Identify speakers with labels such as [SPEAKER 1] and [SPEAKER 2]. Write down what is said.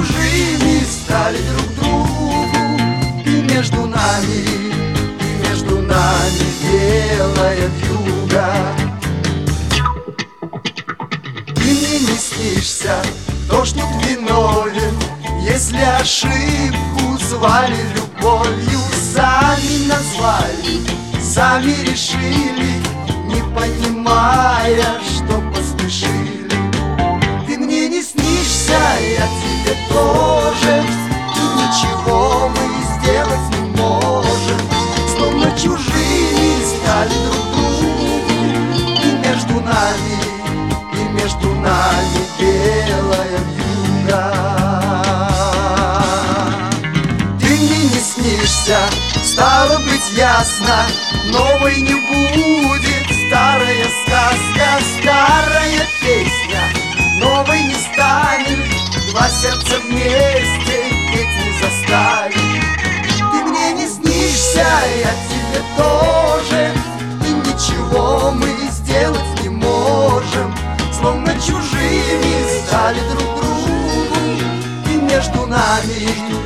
[SPEAKER 1] чужими стали друг другу. И между нами белая вьюга. Ты мне не снишься, дождь тут виновен, если ошибку звали любовью. Сами назвали, сами решили, не понимая, что поспешили. Ты мне не снишься, я тебе тоже, и ничего мы сделать не можем. Словно чужими стали друг другу. И между нами белая вьюга. Ты мне не снишься, стало быть ясно, новой не будет. Старая сказка, старая песня, новой не станет. Два сердца вместе петь не заставит. Ты мне не снишься, я тебе тоже, и ничего мы сделать не можем. Словно чужими стали друг другу. И между нами